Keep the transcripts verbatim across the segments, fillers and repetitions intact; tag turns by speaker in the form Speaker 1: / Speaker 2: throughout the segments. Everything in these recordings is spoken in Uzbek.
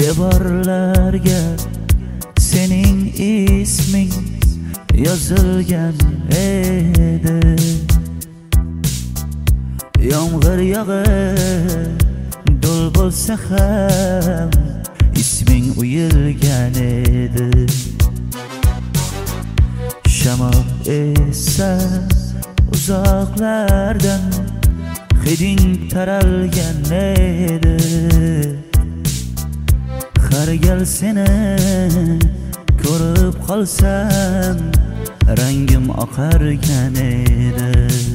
Speaker 1: devorlarga sening isming yozilgan edi. Yomg'ir yog'ib do'l bo'lsa ham isming uyilgan edi. Shamol esa uzoqlardan hiding taralgan edi. Har gal seni ko'rib qolsam rangim oqargan edi.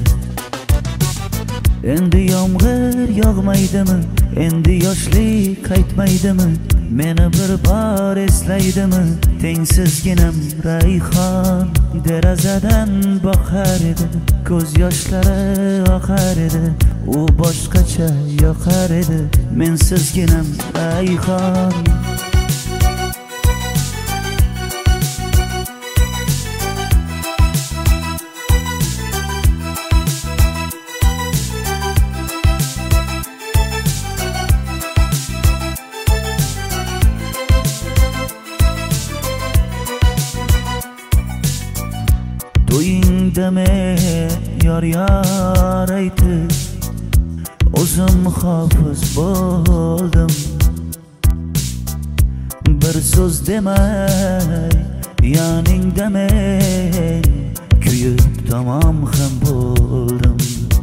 Speaker 1: Endi yomg'ir yog'maydimi, endi yoshlik qaytmaydimi, meni bir bor eslaydimi? Tengsizginam rayhon derazadan boqar edi, ko'z yoshlari oqar edi, u boshqacha yoqar edi. Mensizginam rayhon to'yingdami yor yor aytib o'zim hofiz bo'ldim. Bir so'z demay yoningda men kuyib tamom ham bo'ldim.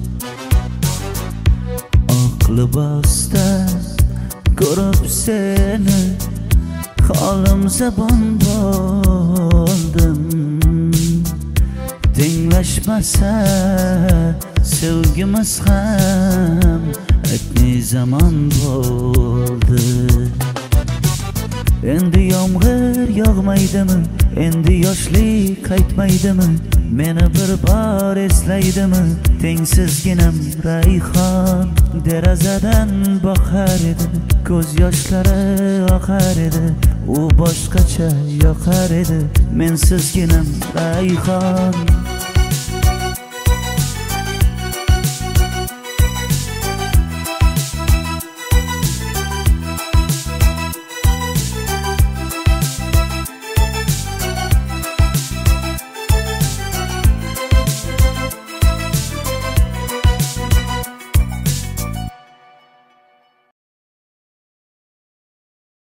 Speaker 1: Oq libosda ko'rib seni holim zabon bo'ldim. Tenglashmasa sevgimiz ham aytmay zamon bo'ldi. Endi yomg'ir yog'maydimi, endi yoshlik qaytmaydimi, meni bir bor eslaydimi? Tengsizginam rayhon derazadan boqar edi, ko'z yoshlari oqar edi, u boshqacha yoqar edi. Mensizginam rayhon